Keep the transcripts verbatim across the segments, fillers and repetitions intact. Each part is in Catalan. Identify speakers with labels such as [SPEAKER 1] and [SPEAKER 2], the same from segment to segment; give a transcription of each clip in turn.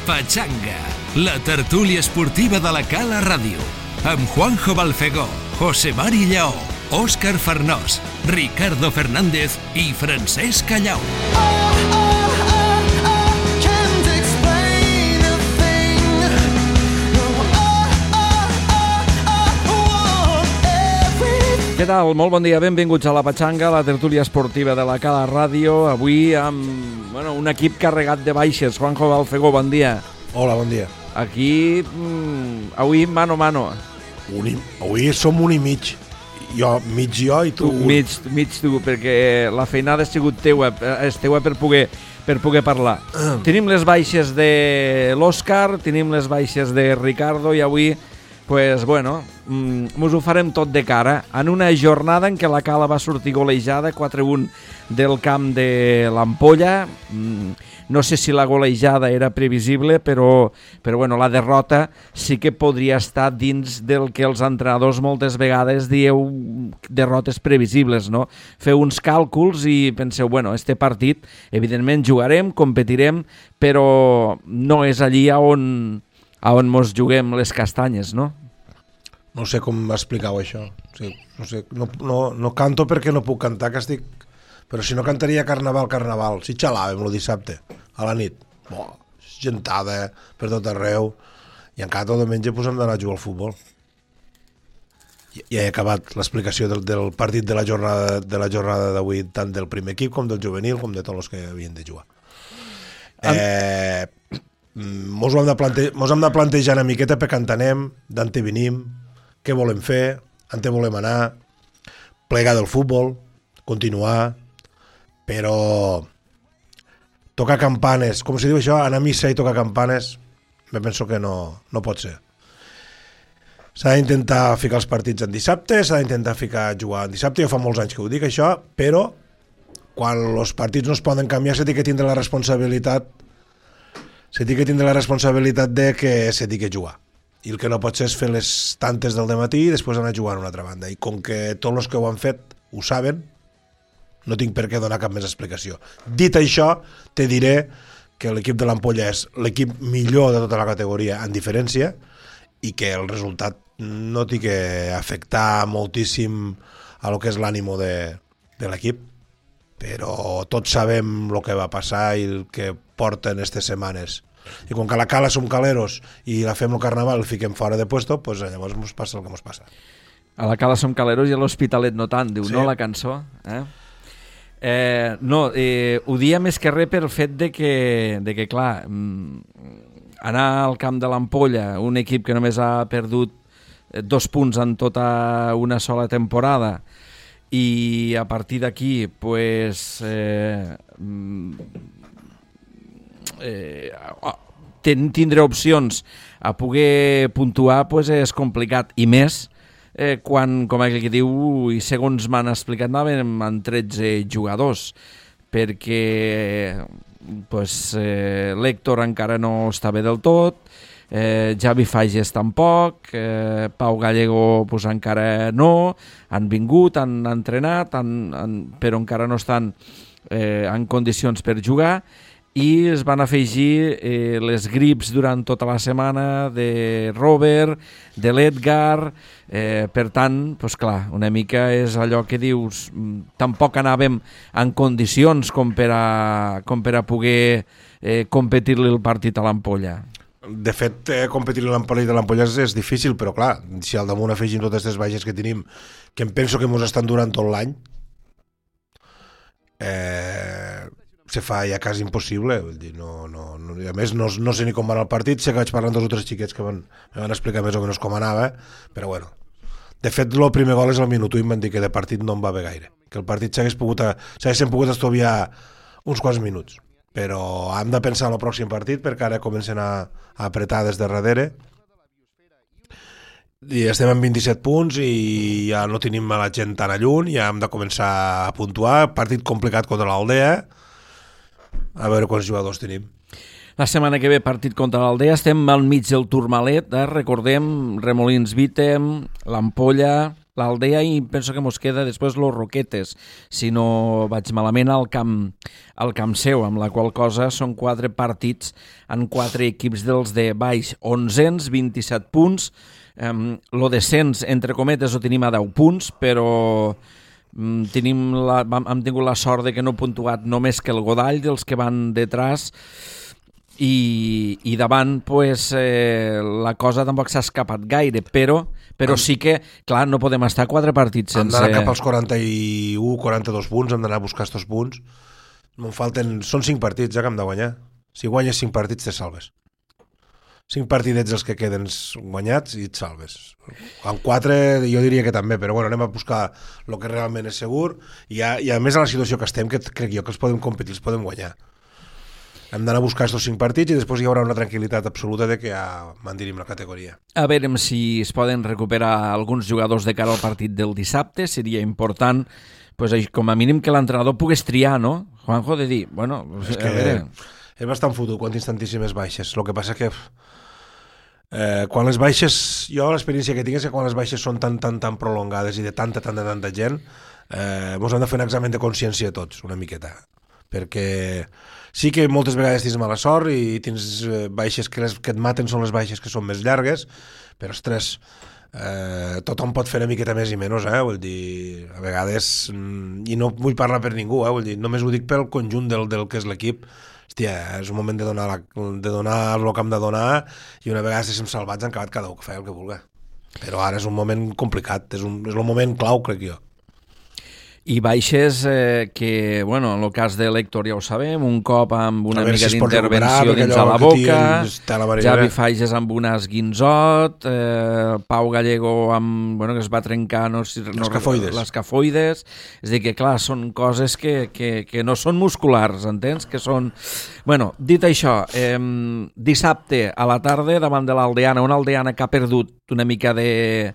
[SPEAKER 1] Pachanga, la tertúlia esportiva de la Cala Ràdio, amb Juanjo Balfegó, José Mari Lleó, Òscar Farnós, Ricardo Fernández i Francesc Callau.
[SPEAKER 2] Què tal? Molt bon dia, benvinguts a la Pachanga, la tertúlia esportiva de la Cala Ràdio. Avui amb bueno, un equip carregat de baixes. Juanjo Balfegó, bon dia.
[SPEAKER 3] Hola, bon dia.
[SPEAKER 2] Aquí, mm, avui mano a mano.
[SPEAKER 3] Un i, avui som un i mig. Jo, mig jo i tu.
[SPEAKER 2] tu mig, mig tu, perquè la feinada ha sigut teua, és teua per poder, per poder parlar. Mm. Tenim les baixes de l'Òscar, tenim les baixes de Ricardo i avui pues bueno, mos ho farem tot de cara en una jornada en què la Cala va sortir golejada quatre a un del camp de l'Ampolla. No sé si la golejada era previsible, però, però bueno, la derrota sí que podria estar dins del que els entrenadors moltes vegades dieu derrotes previsibles, no? Feu uns càlculs i penseu, bueno, este partit evidentment jugarem, competirem, però no és allí on... a on mos juguem les castanyes, no?
[SPEAKER 3] No sé com explicar-ho, això. O sigui, no, sé, no, no, no canto perquè no puc cantar, que estic... Però si no cantaria Carnaval, Carnaval. Si xalàvem el dissabte, a la nit. Bo, gentada per tot arreu. I encara tot diumenge pues, hem d'anar a jugar al futbol. I, i he acabat l'explicació del, del partit de la jornada de la jornada d'avui, tant del primer equip com del juvenil, com de tots els que havien de jugar. Eh... Mos ho hem de, plante... mos hem de plantejar una miqueta perquè entenem d'on venim, què volem fer, on volem anar, plegar del futbol, continuar, però tocar campanes, com se diu això, anar a missa i tocar campanes, me penso que no, no pot ser. S'ha d'intentar ficar els partits en dissabte, s'ha d'intentar ficar jugar en dissabte, jo fa molts anys que ho dic això, però quan els partits no es poden canviar s'ha de tindre la responsabilitat se té que tindre la responsabilitat de que se té que jugar. I el que no pot ser és fer les tantes del dematí i després anar a jugar a una altra banda. I com que tots els que ho han fet ho saben, no tinc per què donar cap més explicació. Dit això, te diré que l'equip de l'Ampolla és l'equip millor de tota la categoria en diferència i que el resultat no té que afectar moltíssim a lo que és l'ànimo de, de l'equip. Però tots sabem el que va passar i el que porten aquestes setmanes. I com que a la Cala som caleros i la fem el Carnaval el fiquem fora de puesto, pues llavors ens passa el que ens passa.
[SPEAKER 2] A la Cala som caleros i a l'Hospitalet no tant, diu, sí. No, la cançó? Eh? Eh, no, eh, ho dia més que res pel fet de que, de que clar, anar al camp de l'Ampolla, un equip que només ha perdut dos punts en tota una sola temporada, i a partir d'aquí pues, eh, eh, tindre opcions a poder puntuar pues, és complicat, i més eh, quan, com aquell que diu, i segons m'han explicat, anàvem amb tretze jugadors, perquè pues, eh, l'Héctor encara no està bé del tot, Eh, Javi Fages tampoc, eh, Pau Gallego pues, encara no, han vingut, han entrenat, han, han, però encara no estan eh, en condicions per jugar, i es van afegir eh, les grips durant tota la setmana de Robert, de l'Edgar, eh, per tant, pues, clar, una mica és allò que dius, tampoc anàvem en condicions com per a, com per a poder eh, competir-li el partit a l'Ampolla.
[SPEAKER 3] De fet, eh, competir l'Ampolla de l'Ampolla és difícil, però clar, si al damunt afegim totes aquestes baixes que tenim, que em penso que ens estan durant tot l'any, eh, se fa ja quasi impossible. Vull dir, no, no, no, a més, no, no sé ni com va el partit, sé que vaig parlar amb dos o tres xiquets que van, me van explicar més o menys com anava, però bueno. De fet, el primer gol és al minut u i em van dir que de partit no em va bé gaire, que el partit s'hagués pogut, s'haguessin pogut estoviar uns quants minuts. Però hem de pensar en el pròxim partit perquè ara comencen a, a apretar des de darrere i estem en vint-i-set punts i ja no tenim la gent tan a lluny, ja hem de començar a puntuar. Partit complicat contra l'Aldea, a veure quants jugadors tenim.
[SPEAKER 2] La setmana que ve partit contra l'Aldea, estem al mig del Tourmalet, eh? Recordem Remolins Vítem, l'Ampolla, l'Aldea i penso que mos queda després los Roquetes, si no vaig malament al camp, al camp seu, amb la qual cosa són quatre partits en quatre equips dels de baix, onzens, vint-i-set punts, um, lo descens, entre cometes, ho tenim a deu punts, però um, tenim la, hem tingut la sort de que no he puntuat només que el Godall dels que van detrás. I, i davant pues, eh, la cosa tampoc s'ha escapat gaire, però, però sí que, clar, no podem estar quatre partits sense...
[SPEAKER 3] Hem d'anar cap als quaranta-u, quaranta-dos punts, hem d'anar a buscar estos punts. No em falten... Són cinc partits, ja que hem de guanyar. Si guanyes cinc partits, te salves. Cinc partidets els que queden guanyats i et salves. En quatre jo diria que també, però bueno, anem a buscar el que realment és segur i a, i a més a la situació que estem, que crec jo que els podem competir, els podem guanyar. Hem d'anar a buscar aquests cinc partits i després hi haurà una tranquil·litat absoluta de que ja mantenim la categoria.
[SPEAKER 2] A veure si es poden recuperar alguns jugadors de cara al partit del dissabte. Seria important, pues, com a mínim, que l'entrenador pogués triar, no? Juanjo, de dir, bueno...
[SPEAKER 3] És que a veure... és bastant fotut quan tens tantíssimes baixes. El que passa que eh, quan les baixes... Jo l'experiència que tinc és que quan les baixes són tan, tan, tan prolongades i de tanta, tanta, tanta gent, eh, ens hem de fer un examen de consciència tots, una miqueta. Perquè sí que moltes vegades tens mala sort i tens baixes que, les, que et maten són les baixes que són més llargues, però ostres, eh, tothom pot fer una miqueta més i menys, eh? Vull dir, a vegades, i no vull parlar per ningú, eh? Vull dir, només ho dic pel conjunt del, del que és l'equip. Hòstia, és un moment de donar, la, de donar el que hem de donar i una vegada estem salvats han acabat cada un que fa el que vulgui. Però ara és un moment complicat, és, un, és el moment clau, crec jo.
[SPEAKER 2] I baixes eh, que, bueno, en el cas de l'Héctor ja ho sabem, un cop amb una mica si d'intervenció dins a la boca, Javi Fages amb un esguinzot, eh, Pau Gallego amb, bueno, que es va trencar no, no,
[SPEAKER 3] l'escafoides.
[SPEAKER 2] l'escafoides, és a dir que clar, són coses que, que, que no són musculars, entens? Que són... Bueno, dit això, eh, dissabte a la tarda davant de l'Aldeana, una Aldeana que ha perdut una mica de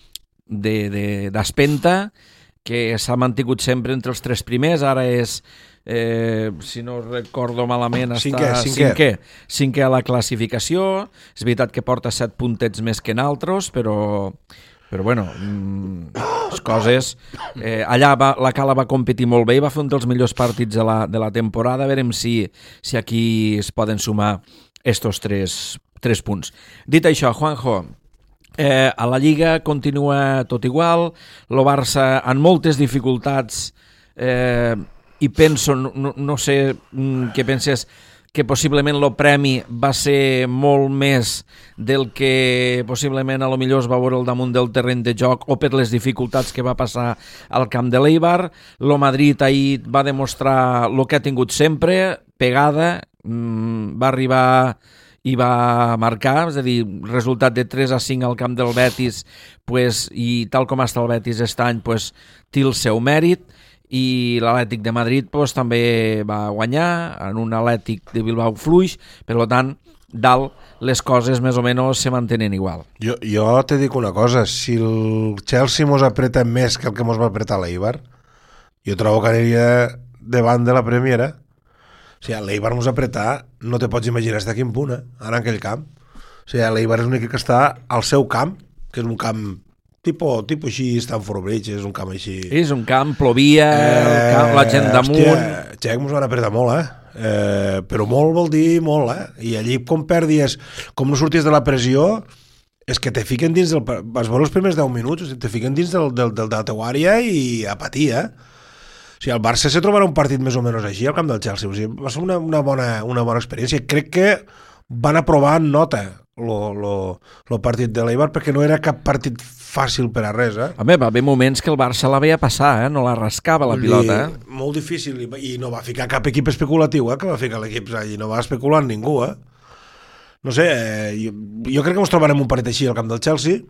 [SPEAKER 2] d'espenta, de, de, que s'ha mantingut sempre entre els tres primers, ara és, eh, si no recordo malament, està
[SPEAKER 3] cinquè, cinquè.
[SPEAKER 2] cinquè, cinquè a la classificació. És veritat que porta set puntets més que en altres, però, però bueno, les coses... Eh, allà va, la Cala va competir molt bé i va fer un dels millors partits de la, de la temporada. A veure si, si aquí es poden sumar estos tres, tres punts. Dit això, Juanjo, Eh, a la Lliga continua tot igual, el Barça amb moltes dificultats eh, i penso, no, no sé què penses, que possiblement el premi va ser molt més del que possiblement a lo millor es va veure al damunt del terreny de joc o per les dificultats que va passar al camp de l'Eibar. El Madrid ahir va demostrar el que ha tingut sempre, pegada, mmm, va arribar... i va marcar, és a dir, resultat de tres a cinc al camp del Betis, pues, i tal com està el Betis aquest any, pues, té el seu mèrit, i l'Atlètic de Madrid pues, també va guanyar en un Atlètic de Bilbao fluix, per tant, dalt les coses més o menys se mantenen igual.
[SPEAKER 3] Jo, jo te dic una cosa, si el Chelsea mos apreta més que el que mos va apretar l'Eibar, jo trobo que aniria davant de la Premiera. O sigui, l'Eibar mos apretar, no te pots imaginar estar aquí en punt, eh? Ara en aquell camp. O sigui, l'Eibar és un equip que està al seu camp, que és un camp tipus, tipus així, Stamford Bridge, és un camp així...
[SPEAKER 2] És un camp, plovia, eh, camp, la gent damunt...
[SPEAKER 3] Hòstia, Txec mos van apretar molt, eh? eh? Però molt vol dir molt, eh? I allí com perdies, com no sorties de la pressió, és que te fiquen dins del... Vas veure els primers deu minuts, te fiquen dins del, del, del, de la teua àrea i a patir, eh? O sigui, el Barça se trobarà un partit més o menys així al camp del Chelsea. O sigui, va ser una, una, bona, una bona experiència. Crec que van aprovar en nota el partit de l'Eibar perquè no era cap partit fàcil per a res. Eh?
[SPEAKER 2] Home, va haver moments que el Barça la veia passar, eh? No la rascava la pilota. Eh?
[SPEAKER 3] Molt difícil. I no va ficar cap equip especulatiu, eh? Que va ficar l'equip allà. No va especular ningú. Eh? No sé, eh, jo, jo crec que ens trobarem un partit així al camp del Chelsea.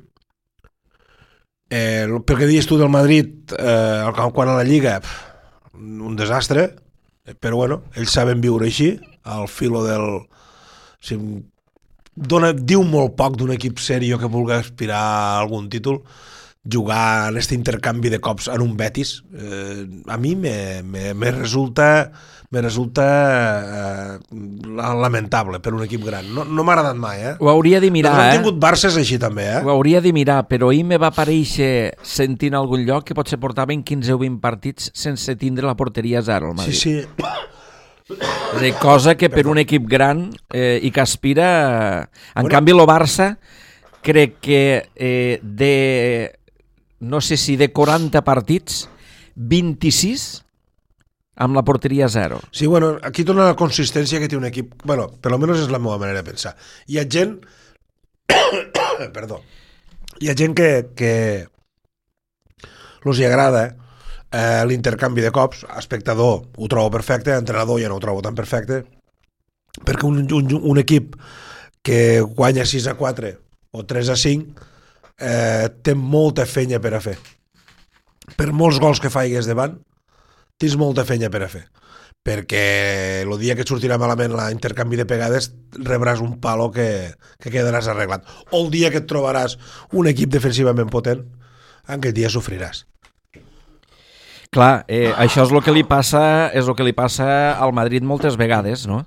[SPEAKER 3] Eh, perquè dius tu del Madrid, eh, quan a la Lliga... Pff, un desastre, però bueno, ells saben viure així, al filo del... O sigui, dona, diu molt poc d'un equip sèrio que vulgui aspirar a algun títol, jugar en aquest intercanvi de cops en un Betis, eh, a mi me, me, me resulta me resulta eh, lamentable per un equip gran. No, no m'ha agradat mai, eh?
[SPEAKER 2] Ho hauria de mirar,
[SPEAKER 3] eh?
[SPEAKER 2] eh?
[SPEAKER 3] Hem tingut Barces així també, eh?
[SPEAKER 2] Ho hauria de mirar, però ahir me va aparèixer sentint a algun lloc que potser portaven quinze o vint partits sense tindre la porteria zero al Madrid.
[SPEAKER 3] Sí, sí.
[SPEAKER 2] De cosa que per un equip gran eh, i que aspira... En
[SPEAKER 3] bueno.
[SPEAKER 2] canvi, el Barça crec que eh, de... no sé si de quaranta partits, vint-i-sis amb la porteria zero.
[SPEAKER 3] Sí, bueno, aquí torna la consistència que té un equip. Bueno, per almenys és la meva manera de pensar. Hi ha gent... Perdó. Hi ha gent que, que els hi agrada eh, l'intercanvi de cops. Espectador ho trobo perfecte, entrenador ja no ho trobo tan perfecte, perquè un, un, un equip que guanya sis a quatre o tres a cinc eh, té molta fenya per a fer. Per molts gols que faigues davant, tens molta fenya per a fer, perquè el dia que et sortirà malament l'intercanvi de pegades rebràs un palo que, que quedaràs arreglat, o el dia que et trobaràs un equip defensivament potent, en aquell dia sofriràs.
[SPEAKER 2] Clar, eh, això és el que li passa és el que li passa al Madrid moltes vegades, no?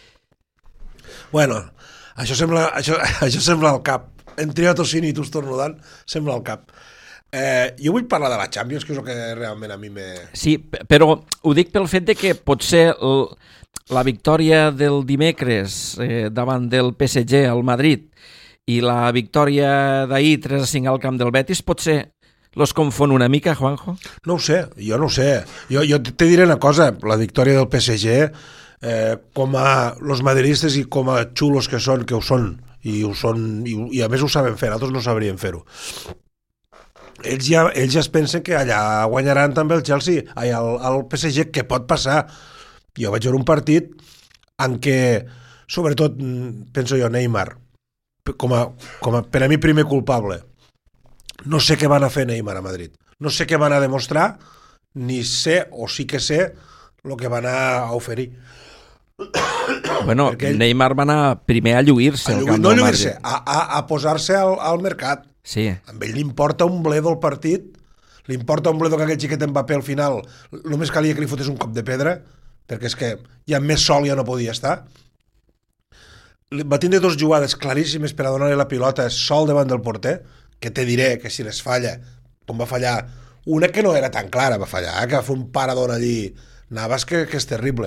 [SPEAKER 3] Bueno, això sembla, això, això sembla el cap. Entre jo tossint i tu estornudant, sembla el cap. Eh, jo vull parlar de la Champions, que és el que realment a mi me...
[SPEAKER 2] Sí, però ho dic pel fet de que potser el, la victòria del dimecres eh, davant del P S G al Madrid i la victòria d'ahir tres a cinc al camp del Betis potser los confon una mica, Juanjo?
[SPEAKER 3] No ho sé, jo no ho sé. Jo, jo te diré una cosa, la victòria del P S G, eh, com a los madridistes i com a xulos que són, que ho són, i, ho són, i, i a més ho saben fer, altres no sabrien fer-ho. Ells ja, ells ja es pensen que allà guanyaran també el Chelsea, allà el, el P S G, que pot passar. Jo vaig veure un partit en què, sobretot, penso jo, Neymar, com a, com a, per a mi primer culpable. No sé què van a fer Neymar a Madrid. No sé què van a demostrar, ni sé, o sí que sé, el que van a oferir.
[SPEAKER 2] Bueno, ell, Neymar va anar primer a lluir-se.
[SPEAKER 3] A lluir, no a lluir-se, a, a, a posar-se al, al mercat.
[SPEAKER 2] Sí.
[SPEAKER 3] A ell li importa un bledo el partit, li importa un bledo que aquell xiquet Mbappé al final només calia que li fotés un cop de pedra, perquè és que ja més sol ja no podia estar. Va tindre dues jugades claríssimes per a donar-li la pilota sol davant del porter, que te diré que si les falla, com va fallar, una que no era tan clara va fallar, eh? Que va fer un parador allí, anaves que, que és terrible.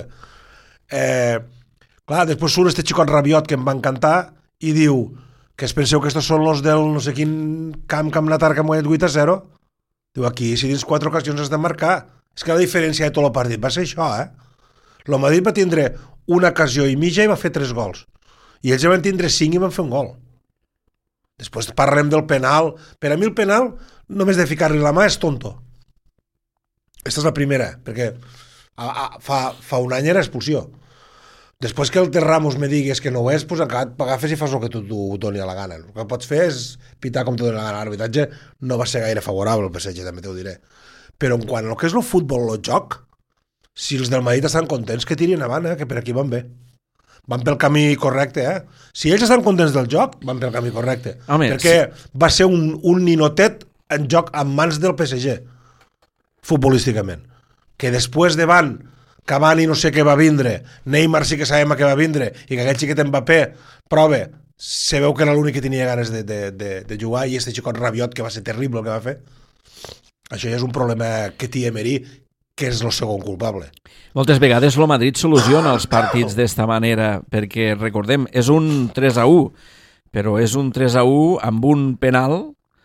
[SPEAKER 3] Eh, clar, després surt este xicot rabiot que em va encantar i diu que es penseu que estos són los del no sé quin camp Camp Natar que han guanyat vuit a zero. Diu, aquí si dins quatre ocasions has de marcar. És que la diferència de tot el partit va ser això, eh? El Madrid va tindre una ocasió i mitja i va fer tres gols. I ells ja van tindre cinc i van fer un gol. Després parlem del penal. Per a mi el penal, només de ficar-li la mà és tonto. Aquesta és la primera, perquè a, a, fa, fa un any era expulsió. Després que el Ter Ramos me digues que no ho és, doncs agafes i fas el que tu, tu doni a la gana. El que pots fer és pitar com tu doni la gana. L'arbitratge no va ser gaire favorable, el P S G, també t'ho diré. Però en quant al que és el futbol, el joc, si els del Madrid estan contents, que tirin avant, eh? Que per aquí van bé. Van pel camí correcte, eh? Si ells estan contents del joc, van pel camí correcte. Home, perquè sí. Va ser un, un ninotet en joc en mans del P S G, futbolísticament. Que després davant Cavani no sé què va vindre, Neymar sí que sabem a què va vindre, i que aquell xiquet Mbappé prova, se veu que era l'únic que tenia ganes de, de, de, de jugar, i este xicot rabiot que va ser terrible el que va fer. Això ja és un problema que té Emery, que és el segon culpable.
[SPEAKER 2] Moltes vegades el Madrid soluciona els partits d'esta manera, perquè recordem, és un tres a u, però és un tres a u amb un penal,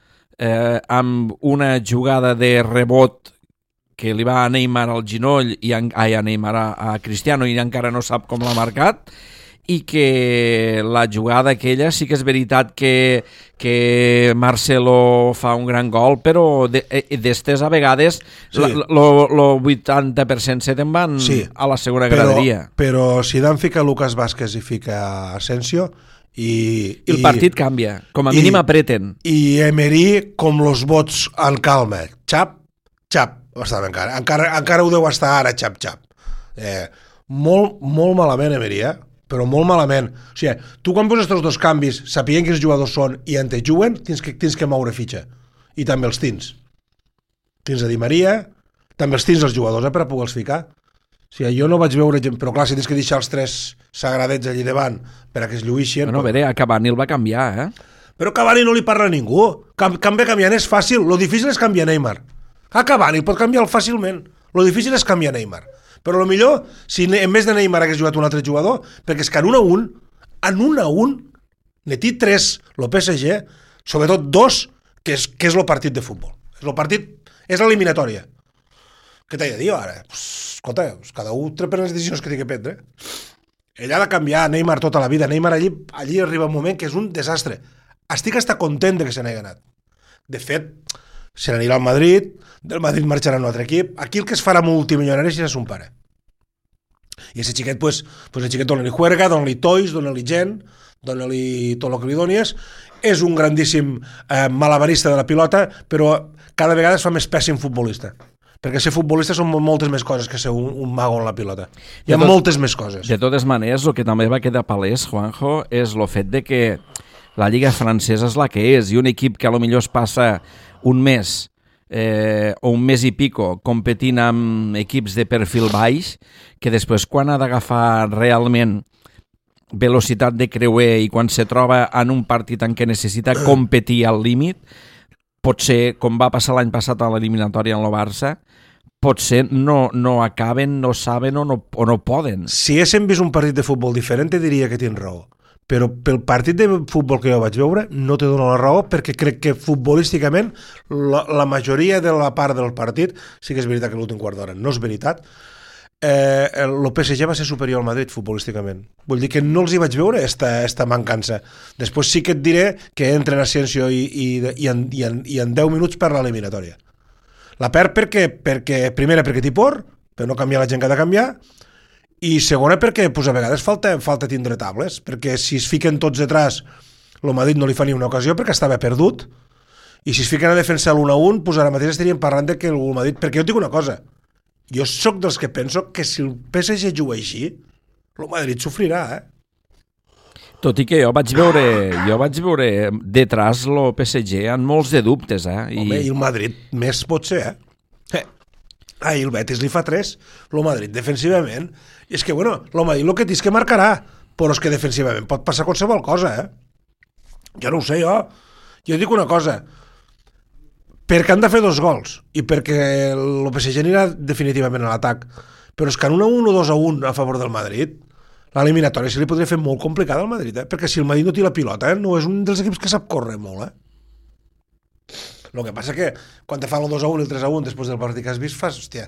[SPEAKER 2] eh, amb una jugada de rebot que li va a Neymar al ginoll i a, ai, a Neymar a, a Cristiano i encara no sap com l'ha marcat, i que la jugada aquella sí que és veritat que, que Marcelo fa un gran gol, però d'estes a vegades sí. el vuitanta per cent se te'n van sí. A la segona
[SPEAKER 3] però,
[SPEAKER 2] graderia.
[SPEAKER 3] Però Zidane fica Lucas Vázquez i fica Asensio i,
[SPEAKER 2] I el partit i, canvia, com a mínim i, apreten.
[SPEAKER 3] I Emery com los bots en calma, xap, xap. Estava encara. encara encara ho deu estar ara xap xap eh, molt, molt malament Emery, eh? Però molt malament, o sigui, tu quan poses aquests dos canvis sapient quins jugadors són i en te juguen, tens que, tens que moure fitxa i també els tins. Tins a Di Maria, també els tins els jugadors, eh, per a poder-los ficar. O sigui, jo no vaig veure gent, però clar, si tens que deixar els tres sagradets allí davant per a que es lluïxin...
[SPEAKER 2] Bueno, a veure, a Cavani el va canviar, eh?
[SPEAKER 3] Però Cavani no li parla a ningú. Cam canviar canviant és fàcil, lo difícil és canviar Neymar. A Cavani pot canviar fàcilment, lo difícil és canviar Neymar. Però lo millor, si en vez de Neymar hagués jugat un altre jugador, perquè és que en un a un, en un a un, ne té tres, lo P S G, sobretot dos, que és, que és lo partit de futbol. És lo partit, és l'eliminatòria. Què t'he de dir ara? Pues, escolta, cada un té les decisions que té que prendre. Ell ha de canviar Neymar tota la vida. Neymar allí, allí arriba un moment que és un desastre. Estic hasta content de que se n'hagi anat. De fet, se n'anirà al Madrid, del Madrid marxarà a un altre equip. Aquí el que es farà multimilionari és son pare. I aquest xiquet, pues, pues el xiquet dona-li juerga, dona-li toys, dona-li gent, dona-li tot el que li donies. És un grandíssim eh, malabarista de la pilota, però cada vegada es fa més pèssim futbolista. Perquè ser futbolista són moltes més coses que ser un, un mago en la pilota. Hi ha tot, moltes més coses.
[SPEAKER 2] De totes maneres, el que també va quedar palès, Juanjo, és el fet de que la Lliga francesa és la que és, i un equip que a lo millor es passa un mes eh, o un mes i pico competint amb equips de perfil baix, que després quan ha d'agafar realment velocitat de creuer i quan se troba en un partit en què necessita competir al límit, potser, com va passar l'any passat a l'eliminatòria en el Barça, potser no, no acaben, no saben o no, o no poden.
[SPEAKER 3] Si haguéssim vist un partit de futbol diferent, diria que tens raó. Però pel partit de futbol que jo vaig veure, no te dono la raó, perquè crec que futbolísticament la, la majoria de la part del partit, sí que és veritat que l'últim quart d'hora no és veritat, eh, el P S G va ser superior al Madrid futbolísticament. Vull dir que no els hi vaig veure esta, esta mancança. Després sí que et diré que entren Asensio i, i, i, en, i, en, i en deu minuts per l'eliminatòria. La perd perquè, perquè primera perquè t'hi por, per no canviar la gent que ha de canviar, i segona perquè pues, a vegades falta, falta tindre tables, perquè si es fiquen tots detrás, el Madrid no li fa ni una ocasió perquè estava perdut, i si es fiquen a defensar l'un a un, pues ara mateix estaríem parlant de que el Madrid... Perquè jo et dic una cosa, jo sóc dels que penso que si el P S G juga així, el Madrid sofrirà, eh?
[SPEAKER 2] Tot i que jo vaig veure, jo vaig veure detrás el P S G amb molts de dubtes, eh?
[SPEAKER 3] I... Home, i el Madrid més pot ser, eh? eh. Ah, i el Betis li fa tres, el Madrid defensivament. I és que, bueno, el Madrid el que tens que marcarà, però és que defensivament pot passar qualsevol cosa, eh? Jo no ho sé, jo. Jo dic una cosa, perquè han de fer dos gols i perquè el P S G anirà definitivament a l'atac, però és que en un a un o dos a un a favor del Madrid, l'eliminatòria se li podria fer molt complicada al Madrid, eh? Perquè si el Madrid no té la pilota, eh? No és un dels equips que sap córrer molt, eh? El que passa que quan te fan el dos a un i el tres a un després del partit que has vist, fas, hòstia,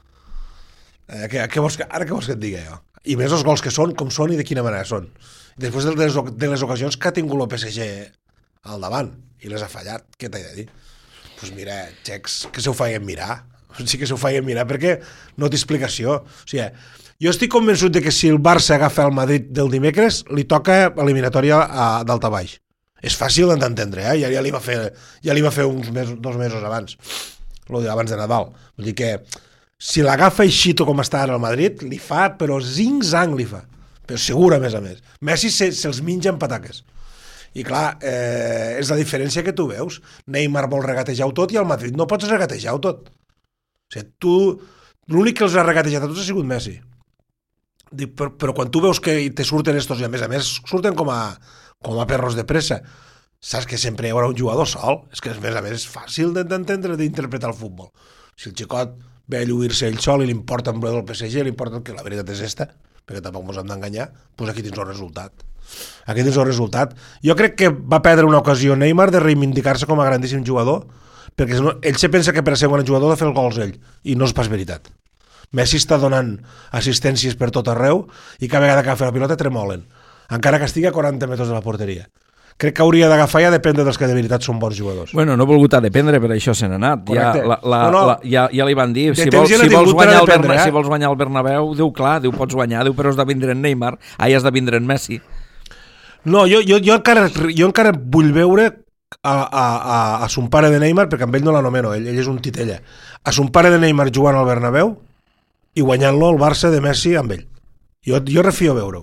[SPEAKER 3] eh, que, que vols que, ara què vols que et digui jo? I més els gols que són, com són i de quina manera són. Després de les, de les ocasions que ha tingut el P S G al davant i les ha fallat, què t'he de dir? Doncs pues mira, xecs, que se ho feien mirar. Sí que se ho feien mirar perquè no té explicació. O sigui, jo estic convençut de que si el Barça agafa el Madrid del dimecres, li toca eliminatòria a d'alta baix. És fàcil d'entendre, eh? Ja, ja li va fer, ja li va fer uns mesos, dos mesos abans, abans de Nadal. Vull dir que si l'agafa així com està ara al Madrid, li fa, però zing-zang li fa. Però segur, a més a més. Messi se'ls se, se menja en pataques. I clar, eh, és la diferència que tu veus. Neymar vol regatejar-ho tot i al Madrid no pots regatejar-ho tot. O sigui, tu... L'únic que els ha regatejat a tots ha sigut Messi. Dic, però, però quan tu veus que te surten estos, i a més a més surten com a, com a perros de pressa, saps que sempre hi haurà un jugador sol. És que a més a més és fàcil d'entendre, d'interpretar el futbol. Si el xicot ve a lluir-se ell sol i li importa el del P S G, li importa que la veritat és esta, perquè tampoc ens hem d'enganyar, doncs aquí tens el resultat. Aquí tens el resultat. Jo crec que va perdre una ocasió Neymar de reivindicar-se com a grandíssim jugador, perquè ell se pensa que per a ser un gran jugador ha de fer els gols ell, i no és pas veritat. Messi està donant assistències per tot arreu i cada vegada que agafa la pilota tremolen, encara que estigui a quaranta metres de la porteria. Crec que hauria d'agafar ja depèn dels que de veritat són bons jugadors.
[SPEAKER 2] Bueno, no ha volgut a dependre, per això se n'ha anat. Ja, la, la, no, no. La, ja, ja li van dir, si vols, si, vols guanyar el Berna, eh? si vols guanyar el Bernabéu, diu clar, diu pots guanyar, diu però has de vindre en Neymar, ahir has de vindre en Messi.
[SPEAKER 3] No, jo, jo, jo, encara, jo encara vull veure a, a, a, a son pare de Neymar, perquè amb ell no l'anomeno, ell, ell és un titella, a son pare de Neymar jugant al Bernabéu i guanyant-lo el Barça de Messi amb ell. Jo, jo refio veure-ho.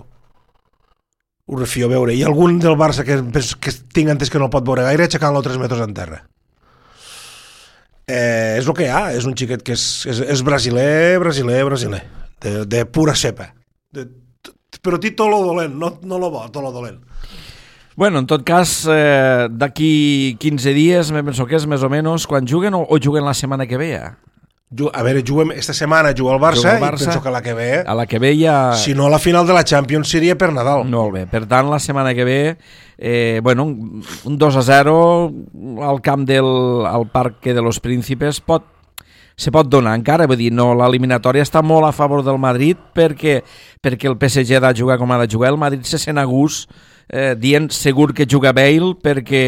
[SPEAKER 3] Ho refio veure. Hi ha algun del Barça que, que tinc entès que no el pot veure gaire aixecant-lo tres metres en terra. Eh, és el que hi ha, és un xiquet que és, és, és brasiler, brasiler, brasiler, de, de pura cepa. De, però té tot lo dolent, no, no lo bo, tot lo dolent.
[SPEAKER 2] Bueno, en tot cas, eh, d'aquí quinze dies, me penso que és més o menys, quan juguen o, o juguen la setmana que ve ja?
[SPEAKER 3] A veure, juguem, esta setmana juga el Barça, el Barça i penso que la que ve...
[SPEAKER 2] A la que ve ja...
[SPEAKER 3] Si no, la final de la Champions seria per Nadal.
[SPEAKER 2] Molt bé. Per tant, la setmana que ve, eh, bueno, un dos a zero al camp del al Parque de los Príncipes pot, se pot donar encara. Vull dir, no, l'eliminatòria està molt a favor del Madrid perquè, perquè el P S G ha de jugar com ha de jugar. El Madrid se sent a gust eh, dient segur que juga Bale perquè...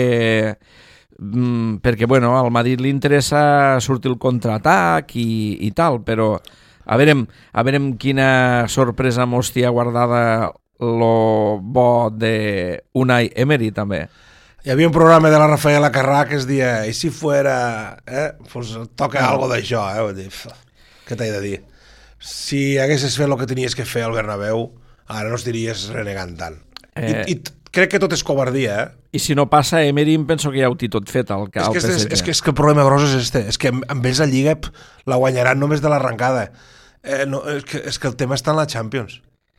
[SPEAKER 2] Mm, perquè bueno, al Madrid li interessa sortir el contraatac i, i tal, però a veure, a veure quina sorpresa mos té guardada lo bo de Unai Emery també.
[SPEAKER 3] Hi havia un programa de la Rafaela Carrà que es deia i si fuera, eh, pues toca no. algo d'això, eh, vull dir, què t'he de dir? Si haguessis fet el que tenies que fer al Bernabéu, ara no estaries renegant tant. Eh... I, i crec que tot és covardia, eh?
[SPEAKER 2] I si no passa, Emery em penso que ja ho té tot fet al, al
[SPEAKER 3] és que
[SPEAKER 2] P S G.
[SPEAKER 3] És, és, que, és que el problema gros és este, és que amb ells la Lliga la guanyaran només de l'arrencada. Eh, no, és, que, és que el tema està en la Champions.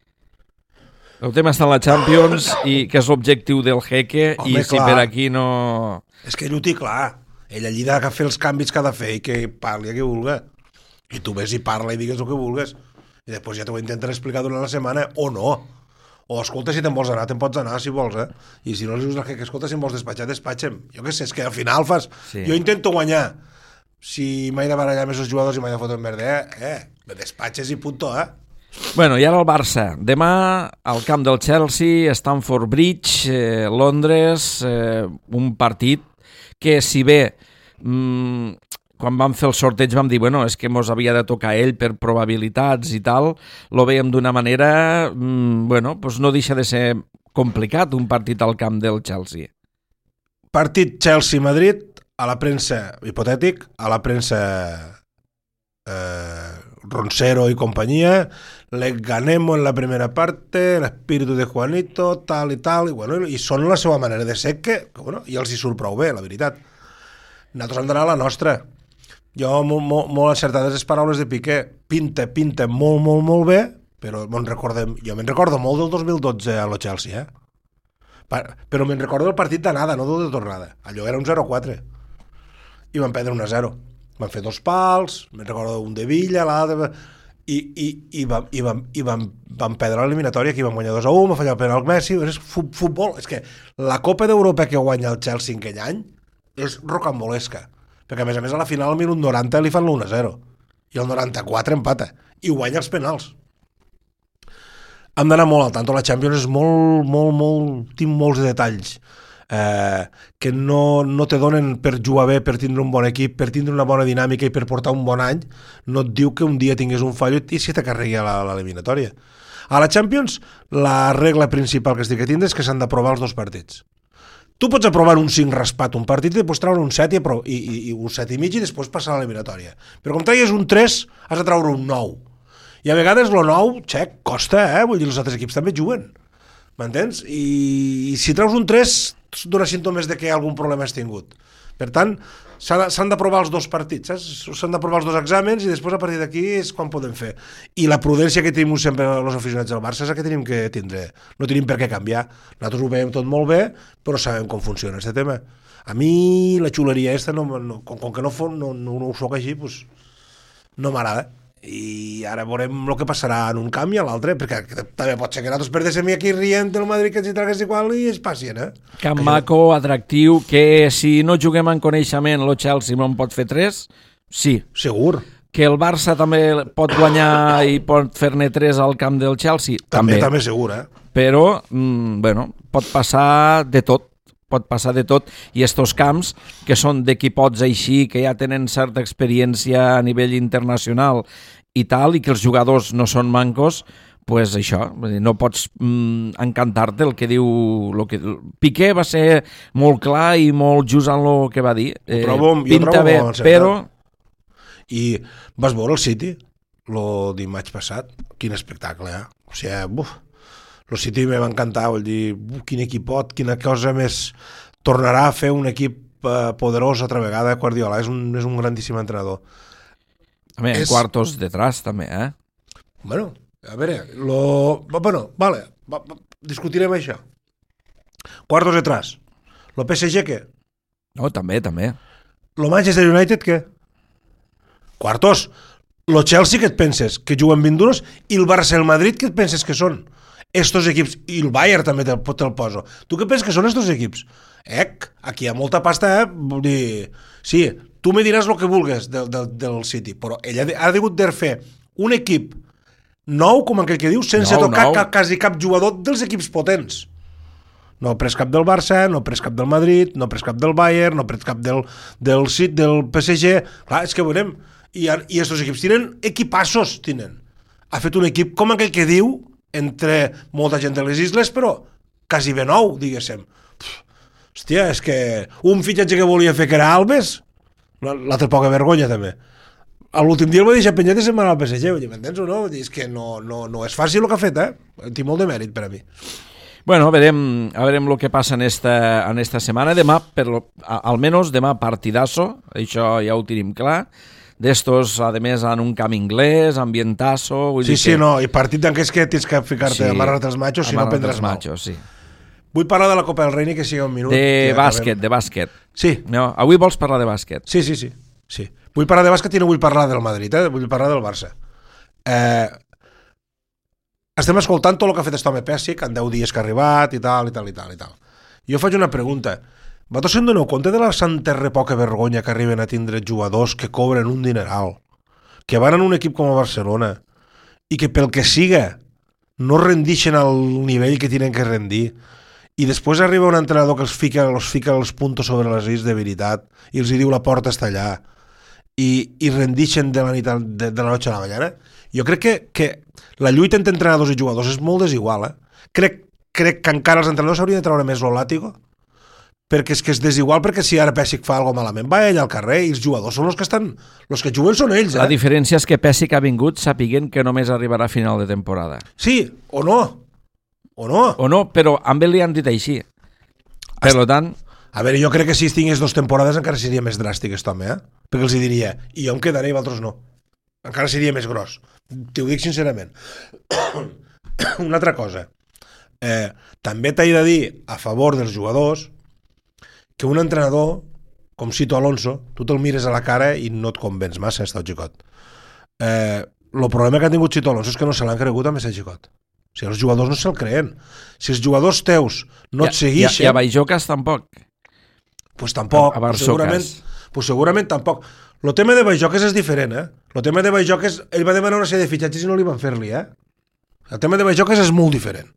[SPEAKER 2] El tema està en la Champions i que és l'objectiu del Jeque. Home, i si clar. Per aquí no...
[SPEAKER 3] És que ell ho té clar. Ell allí ha de fer els canvis que ha de fer i que parli a qui vulgui. I tu ves i parla i digues el que vulguis. I després ja t'ho intenten explicar durant la setmana o no. O escolta, si te'n vols anar, te'n pots anar si vols, eh? I si no els dius que escolta, si em vols despatxar, despatxem. Jo què sé, és que al final fas... Sí. Jo intento guanyar. Si m'he de barallar més els jugadors i m'he de fotre en merda, eh? eh? Despatxes i punto, eh?
[SPEAKER 2] Bueno, i ara el Barça. Demà al camp del Chelsea, Stamford Bridge, eh, Londres, eh, un partit que si bé... Mm, quan vam fer el sorteig vam dir, bueno, és que mos havia de tocar ell per probabilitats i tal, lo veiem d'una manera, mmm, bueno, pues no deixa de ser complicat un partit al camp del Chelsea.
[SPEAKER 3] Partit Chelsea-Madrid, a la premsa, hipotètic, a la premsa eh, Roncero y compañía, les ganemos en la primera parte, el espíritu de Juanito, tal i tal, i bueno, i són la seva manera de ser que, que bueno, i els hi surt prou bé, la veritat. Nosaltres hem d'anar a la nostra. Jo, molt, molt, molt encertades les paraules de Piqué. Pinta, pinta molt, molt, molt bé, però me'n recordem, jo me'n recordo molt del dos mil dotze a lo Chelsea, eh? Però me'n recordo del partit d'anada, no del de tornada. Allò era un zero a quatre. I van perdre un a zero. Van fer dos pals, me'n recordo un de Villa, l'altre... I, i, i, vam, i, vam, i vam, vam perdre l'eliminatòria, que van guanyar dos a un, va fallar el penal al Messi, és futbol. És que la Copa d'Europa que guanya el Chelsea aquell any és rocambolesca. Perquè a més a més a la final al minut noranta li fan l'un a zero i el noranta-quatre empata i guanya els penals. Hem d'anar molt al tanto, la Champions és molt, molt, molt, tinc molts detalls eh, que no, no te donen per jugar bé, per tindre un bon equip, per tindre una bona dinàmica i per portar un bon any. No et diu que un dia tingués un fallo i si te carregui a l'eliminatòria. A la Champions la regla principal que es diu que tindre és que s'han d'aprovar els dos partits. Tu pots aprovar un cinc raspat un partit i després treure un set i, i, i, i un set i mig i després passar a l'eliminatòria. Però com traies un tres, has de treure un nou. I a vegades el nou, xec, costa, eh? Vull dir, els altres equips també juguen. M'entens? I, I si treus un tres, dona símptomes de que algun problema has tingut. Per tant, s'han d'aprovar els dos partits, eh? S'han d'aprovar els dos exàmens i després a partir d'aquí és quan podem fer. I la prudència que tenim sempre els aficionats del Barça és la que tenim que tindre. No tenim per què canviar. Nosaltres ho veiem tot molt bé, però sabem com funciona aquest tema. A mi la xuleria aquesta, no, no, com, com que no, no, no, no ho soc així, pues, no m'agrada. I ara veurem el que passarà en un camp i a l'altre, perquè també pot ser que nosaltres perdéssim aquí rient del Madrid que ens hi tragués igual i es passin, eh?
[SPEAKER 2] Camp maco, atractiu, que si no juguem en coneixement el Chelsea no en pot fer tres, sí.
[SPEAKER 3] Segur.
[SPEAKER 2] Que el Barça també pot guanyar i pot fer-ne tres al camp del Chelsea,
[SPEAKER 3] també.
[SPEAKER 2] També,
[SPEAKER 3] també segur, eh?
[SPEAKER 2] Però, mm, bueno, pot passar de tot. pot passar de tot, i estos camps que són d'equipots així, que ja tenen certa experiència a nivell internacional i tal, i que els jugadors no són mancos, pues això, no pots mm, encantar-te el que diu... Lo que... Piqué va ser molt clar i molt just en el que va dir.
[SPEAKER 3] Eh, trobo,
[SPEAKER 2] pinta bé, però...
[SPEAKER 3] I vas veure el City, el dimarts passat? Quin espectacle, eh? O sigui, buf... El City me va encantar, vull dir, uh, quin equipot, quina cosa més tornarà a fer un equip uh, poderós altra vegada, Guardiola, és un, és un grandíssim entrenador.
[SPEAKER 2] A més, és... quartos detrás també, eh?
[SPEAKER 3] Bueno, a veure, lo... bueno, vale, va, va, discutirem això. Quartos detrás. Lo P S G, què?
[SPEAKER 2] No, també, també.
[SPEAKER 3] Lo Manchester United, què? Quartos. Lo Chelsea, què et penses? Que juguen vint duros. I el Barça i el Madrid, què et penses que són? Estos equips. I el Bayern també te'l, te'l poso. Tu què penses que són estos equips? Ec, aquí hi ha molta pasta, eh? Vull dir... Sí, tu me diràs el que vulgues del, del, del City, però ell ha, ha degut de fer un equip nou, com aquell que diu, sense nou, tocar nou. Cap, quasi cap jugador dels equips potents. No ha pres cap del Barça, no ha pres cap del Madrid, no ha pres cap del Bayern, no ha pres cap del, del City, del P S G. Clar, és que veurem. I, i estos equips tenen equipassos, tenen. Ha fet un equip, com aquell que diu, entre molta gent de les isles, però quasi ben nou, diguéssim. Pff, hòstia, és que un fitxatge que volia fer que era Alves, l'altre poca vergonya també. A l'últim dia el va deixar penyat i se'n va anar al P S G, m'entens o no? És que no, no, no és fàcil el que ha fet, eh? Tinc molt de mèrit per a mi.
[SPEAKER 2] Bueno, verem, a veure el que passa en esta, en esta setmana. Demà, per lo, a, almenys demà partidazo, això ja ho tenim clar. D'estos, a més, en un camp inglès, ambientazo... Vull
[SPEAKER 3] sí,
[SPEAKER 2] dir
[SPEAKER 3] sí,
[SPEAKER 2] que...
[SPEAKER 3] no, i partit d'en què és que tens que ficar-te sí, amarrar-te els machos, si no prendràs mal.
[SPEAKER 2] Machos, sí.
[SPEAKER 3] Vull parlar de la Copa del Rei, ni que sigui un minut.
[SPEAKER 2] De bàsquet, de bàsquet.
[SPEAKER 3] Sí.
[SPEAKER 2] No, avui vols parlar de bàsquet?
[SPEAKER 3] Sí, sí, sí. sí. Vull parlar de bàsquet i no vull parlar del Madrid, eh? Vull parlar del Barça. Eh... Estem escoltant tot el que ha fet este home Pessic en deu dies que ha arribat i tal, i tal, i tal, i tal. Jo faig una pregunta. Vosaltres se'n doneu compte de la santa repoca vergonya que arriben a tindre jugadors que cobren un dineral, que van en un equip com a Barcelona i que pel que siga no rendixen al nivell que tenen que rendir i després arriba un entrenador que els fica, els fica els puntos sobre les is de veritat i els diu la porta està allà i, i rendixen de la, nit, de, de la noche a la mañana. Jo crec que, que la lluita entre entrenadors i jugadors és molt desigual, eh? Crec, crec que encara els entrenadors haurien de treure més el làtigo, perquè és que és desigual, perquè si ara Pessic fa alguna malament, va ell al carrer i els jugadors són els que estan, els que juguen són ells, eh?
[SPEAKER 2] La diferència és que Pessic ha vingut sapiguent que només arribarà a final de temporada.
[SPEAKER 3] Sí, o no. O no.
[SPEAKER 2] O no, però amb ell li han dit així. Per Est... tant...
[SPEAKER 3] A veure, jo crec que si tingués dues temporades encara seria més dràstic, aquest home, eh? Perquè els diria, i jo em quedaré i vosaltres no. Encara seria més gros. T'ho dic sincerament. Una altra cosa. Eh, també t'he de dir, a favor dels jugadors, que un entrenador, com Sito Alonso, tu te'l mires a la cara i no et convenç massa, està el xicot. Eh, el problema que ha tingut Sito Alonso és que no se l'han cregut amb aquest xicot. O sigui, els jugadors no se'l creen. Si els jugadors teus no et segueixen...
[SPEAKER 2] I a Baixocas tampoc.
[SPEAKER 3] Pues tampoc.
[SPEAKER 2] A, a
[SPEAKER 3] segurament, pues segurament tampoc. El tema de Baixocas és diferent, eh? El tema de Baixocas, ell va demanar una sèrie de fitxatges i no li van fer-li, eh? El tema de Baixocas és molt diferent.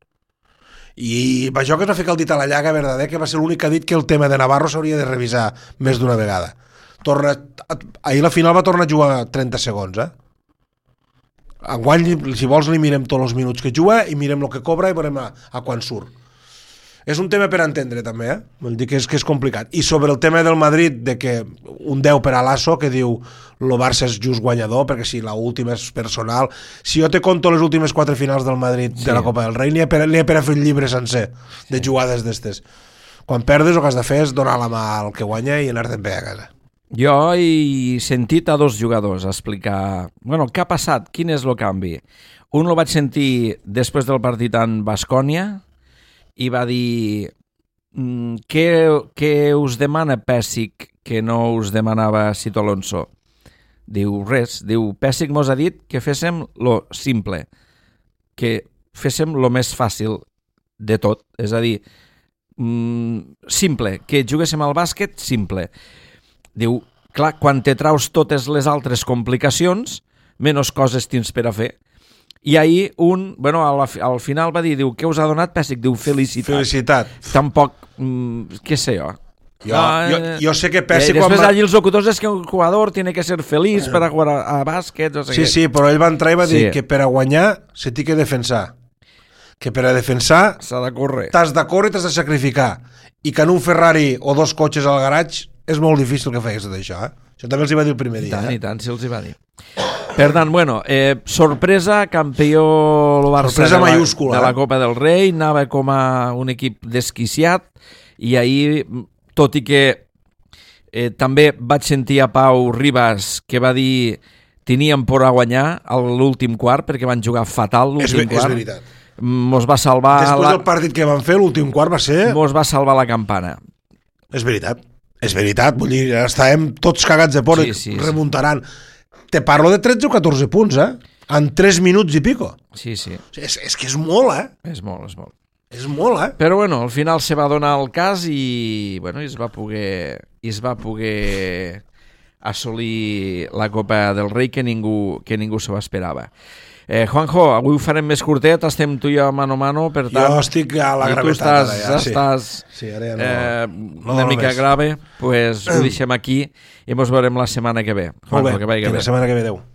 [SPEAKER 3] I Baixocas va ficar el dit a la llaga verdader, que va ser l'únic que ha dit que el tema de Navarro s'hauria de revisar més d'una vegada. Torna, ahir la final va tornar a jugar trenta segons, eh? Enguany, si vols, li mirem tots els minuts que juga i mirem el que cobra i veurem a, a quan surt. És un tema per entendre també, eh? Vull dir que és, que és complicat. I sobre el tema del Madrid, de que un deu per a Lasso, que diu el Barça és just guanyador, perquè si l'última és personal... Si jo te conto les últimes quatre finals del Madrid sí. de la Copa del Rei, n'hi ha, per, n'hi ha per a fer un llibre sencer de jugades d'estes. Quan perdes el que has de fer és donar la mà al que guanya i anar-te'n bé a casa.
[SPEAKER 2] Jo he sentit a dos jugadors explicar... Bueno, què ha passat? Quin és el canvi? Un el vaig sentir després del partit en Baskonia i va dir mm, què, què us demana Pessic que no us demanava Sito Alonso? Diu res, diu Pessic mos ha dit que féssim lo simple, que féssim lo més fàcil de tot, és a dir, mm, simple, que juguéssim al bàsquet simple. Diu, clar, quan te traus totes les altres complicacions, menys coses tens per a fer. I ahir un, bueno, al, al final va dir, diu, què us ha donat Pessic? Diu, felicitat.
[SPEAKER 3] Felicitat.
[SPEAKER 2] Tampoc, mm, què sé jo.
[SPEAKER 3] Jo, ah, jo, jo sé que Pessic...
[SPEAKER 2] I després va... allí els locutors és que un jugador tiene que ser feliç per a jugar a, a bàsquet. No sé
[SPEAKER 3] sí,
[SPEAKER 2] què.
[SPEAKER 3] Sí, però ell va entrar i va
[SPEAKER 2] sí.
[SPEAKER 3] dir que per a guanyar se t'hi que defensar. Que per a defensar...
[SPEAKER 2] S'ha de córrer.
[SPEAKER 3] T'has de córrer i t'has de sacrificar. I que en un Ferrari o dos cotxes al garatge és molt difícil que fegues tot això, eh? Això també els hi va dir el primer dia.
[SPEAKER 2] I tant,
[SPEAKER 3] eh?
[SPEAKER 2] i tant, si els hi va dir. Per tant, bueno, eh, sorpresa, campió el Barça
[SPEAKER 3] sorpresa
[SPEAKER 2] de, la,
[SPEAKER 3] mayúscula,
[SPEAKER 2] de la
[SPEAKER 3] eh?
[SPEAKER 2] Copa del Rei, anava com a un equip desquiciat i ahir, tot i que Eh, també vaig sentir a Pau Ribas que va dir teníem por a guanyar a l'últim quart perquè van jugar fatal l'últim
[SPEAKER 3] és,
[SPEAKER 2] quart.
[SPEAKER 3] És veritat.
[SPEAKER 2] Mos va salvar...
[SPEAKER 3] Després
[SPEAKER 2] la...
[SPEAKER 3] del partit que van fer, l'últim quart va ser...
[SPEAKER 2] Mos va salvar la campana.
[SPEAKER 3] És veritat. És veritat. Vull dir, estàvem tots cagats de por.
[SPEAKER 2] Sí, sí,
[SPEAKER 3] remuntaran. Sí. Te parlo de tretze o catorze punts, eh? En tres minuts i pico.
[SPEAKER 2] Sí, sí.
[SPEAKER 3] És, és que és molt, eh?
[SPEAKER 2] És molt, és molt.
[SPEAKER 3] És molt, eh?
[SPEAKER 2] Però bueno, al final se va donar el cas i, bueno, es va poder, es va poder assolir la Copa del Rei que ningú, que ningú se l'esperava. Eh, Juanjo, avui ho farem més curtet, estem tu i jo mano a mano, per tant...
[SPEAKER 3] Jo estic a la gravetat,
[SPEAKER 2] estàs,
[SPEAKER 3] ara ja, sí.
[SPEAKER 2] estàs
[SPEAKER 3] sí, ara ja no,
[SPEAKER 2] eh,
[SPEAKER 3] no
[SPEAKER 2] una
[SPEAKER 3] no
[SPEAKER 2] mica
[SPEAKER 3] més.
[SPEAKER 2] grave, pues ho deixem aquí i ens veurem la setmana que ve. Juanjo,
[SPEAKER 3] Molt bé,
[SPEAKER 2] que vagi bé.
[SPEAKER 3] la setmana que ve, adeu.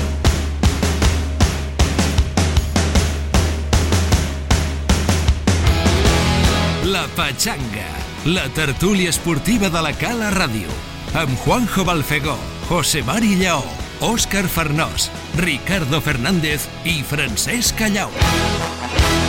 [SPEAKER 1] La Pachanga, la tertúlia esportiva de la Cala Ràdio, amb Juanjo Balfegó, José Mari Lleó, Òscar Farnós, Ricardo Fernández i Francesc Callau.